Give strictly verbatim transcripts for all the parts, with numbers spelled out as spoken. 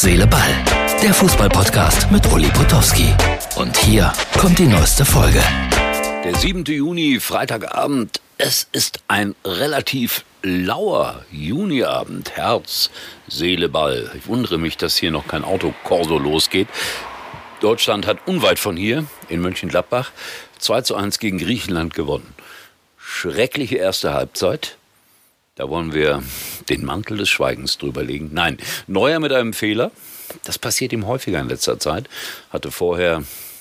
Seele, Ball. Der Fußball-Podcast mit Uli Potowski. Und hier kommt die neueste Folge. Der siebte Juni, Freitagabend. Es ist ein relativ lauer Juniabend. Herz, Seele, Ball. Ich wundere mich, dass hier noch kein Autokorso losgeht. Deutschland hat unweit von hier, in Mönchengladbach, zwei zu eins gegen Griechenland gewonnen. Schreckliche erste Halbzeit. Da wollen wir den Mantel des Schweigens drüber legen. Nein, Neuer mit einem Fehler. Das passiert ihm häufiger in letzter Zeit. Hatte vorher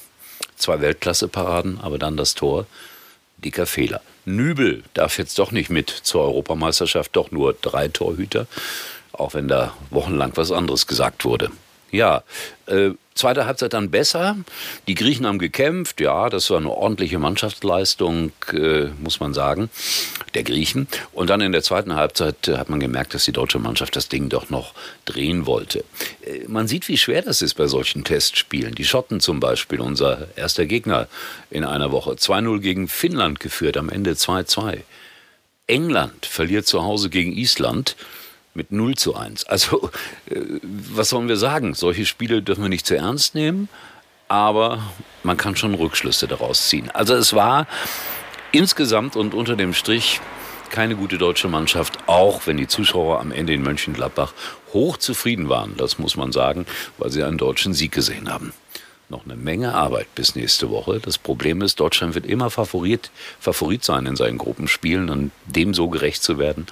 zwei Weltklasse-Paraden, aber dann das Tor. Dicker Fehler. Nübel darf jetzt doch nicht mit zur Europameisterschaft, doch nur drei Torhüter. Auch wenn da wochenlang was anderes gesagt wurde. Ja, äh, zweite Halbzeit dann besser. Die Griechen haben gekämpft. Ja, das war eine ordentliche Mannschaftsleistung, äh, muss man sagen, der Griechen. Und dann in der zweiten Halbzeit äh, hat man gemerkt, dass die deutsche Mannschaft das Ding doch noch drehen wollte. Äh, man sieht, wie schwer das ist bei solchen Testspielen. Die Schotten zum Beispiel, unser erster Gegner in einer Woche. zwei null gegen Finnland geführt, am Ende zwei zwei. England verliert zu Hause gegen Island mit null zu eins. Also, äh, was sollen wir sagen? Solche Spiele dürfen wir nicht zu ernst nehmen, aber man kann schon Rückschlüsse daraus ziehen. Also es war insgesamt und unter dem Strich keine gute deutsche Mannschaft, auch wenn die Zuschauer am Ende in Mönchengladbach hochzufrieden waren, das muss man sagen, weil sie einen deutschen Sieg gesehen haben. Noch eine Menge Arbeit bis nächste Woche. Das Problem ist, Deutschland wird immer Favorit, Favorit sein in seinen Gruppenspielen und dem so gerecht zu werden,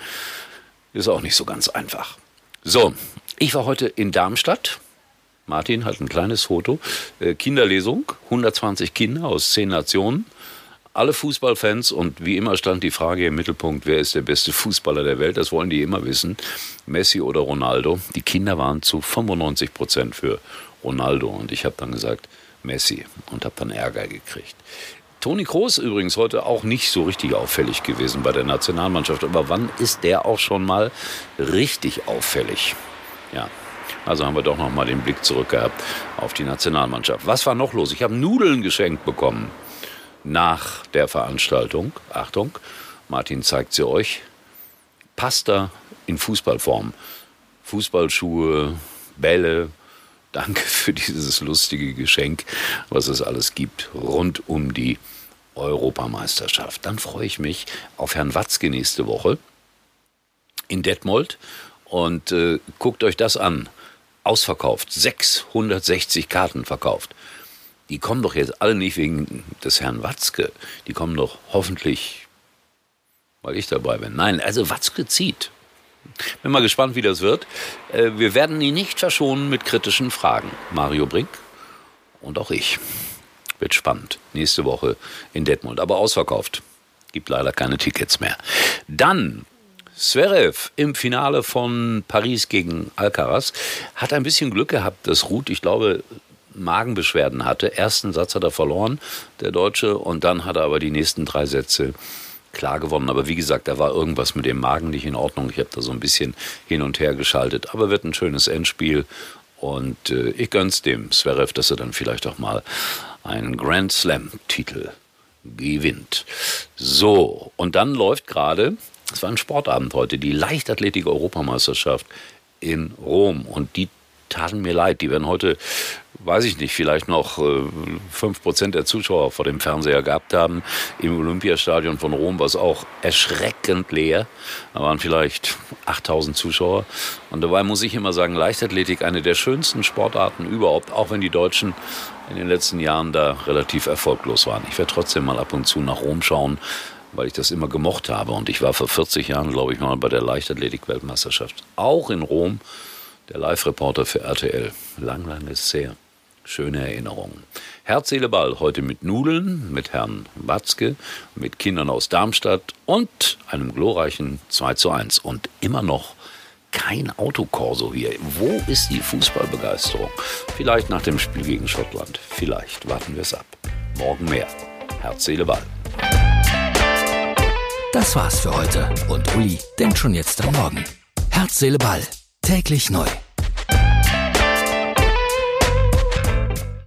ist auch nicht so ganz einfach. So, ich war heute in Darmstadt. Martin hat ein kleines Foto. Äh, Kinderlesung, hundertzwanzig Kinder aus zehn Nationen. Alle Fußballfans und wie immer stand die Frage im Mittelpunkt, wer ist der beste Fußballer der Welt? Das wollen die immer wissen. Messi oder Ronaldo? Die Kinder waren zu fünfundneunzig Prozent für Ronaldo und ich habe dann gesagt Messi und habe dann Ärger gekriegt. Toni Kroos übrigens heute auch nicht so richtig auffällig gewesen bei der Nationalmannschaft. Aber wann ist der auch schon mal richtig auffällig? Ja, also haben wir doch noch mal den Blick zurück gehabt auf die Nationalmannschaft. Was war noch los? Ich habe Nudeln geschenkt bekommen nach der Veranstaltung. Achtung, Martin zeigt sie euch. Pasta in Fußballform. Fußballschuhe, Bälle. Danke für dieses lustige Geschenk, was es alles gibt, rund um die Europameisterschaft. Dann freue ich mich auf Herrn Watzke nächste Woche in Detmold und äh, guckt euch das an. Ausverkauft, sechshundertsechzig Karten verkauft. Die kommen doch jetzt alle nicht wegen des Herrn Watzke, die kommen doch hoffentlich, weil ich dabei bin. Nein, also Watzke zieht. Bin mal gespannt, wie das wird. Wir werden ihn nicht verschonen mit kritischen Fragen. Mario Brink und auch ich. Wird spannend. Nächste Woche in Detmold. Aber ausverkauft. Gibt leider keine Tickets mehr. Dann Zverev im Finale von Paris gegen Alcaraz. Hat ein bisschen Glück gehabt, dass Ruud, ich glaube, Magenbeschwerden hatte. Ersten Satz hat er verloren, der Deutsche. Und dann hat er aber die nächsten drei Sätze klar gewonnen, aber wie gesagt, da war irgendwas mit dem Magen nicht in Ordnung. Ich habe da so ein bisschen hin und her geschaltet, aber wird ein schönes Endspiel und äh, ich gönn's dem Zverev, dass er dann vielleicht auch mal einen Grand Slam-Titel gewinnt. So, und dann läuft gerade, es war ein Sportabend heute, die Leichtathletik-Europameisterschaft in Rom und die taten mir leid. Die werden heute, weiß ich nicht, vielleicht noch äh, fünf Prozent der Zuschauer vor dem Fernseher gehabt haben. Im Olympiastadion von Rom war es auch erschreckend leer. Da waren vielleicht achttausend Zuschauer. Und dabei muss ich immer sagen, Leichtathletik, eine der schönsten Sportarten überhaupt, auch wenn die Deutschen in den letzten Jahren da relativ erfolglos waren. Ich werde trotzdem mal ab und zu nach Rom schauen, weil ich das immer gemocht habe. Und ich war vor vierzig Jahren, glaube ich, mal bei der Leichtathletik-Weltmeisterschaft. Auch in Rom. Der Live-Reporter für R T L. Lang, lang ist sehr. Schöne Erinnerungen. Herz, Seele, Ball. Heute mit Nudeln, mit Herrn Watzke, mit Kindern aus Darmstadt und einem glorreichen zwei zu eins. Und immer noch kein Autokorso hier. Wo ist die Fußballbegeisterung? Vielleicht nach dem Spiel gegen Schottland. Vielleicht. Warten wir es ab. Morgen mehr. Herz, Seele, Ball. Das war's für heute. Und Uli denkt schon jetzt am Morgen. Herz, Seele, Ball. Täglich neu.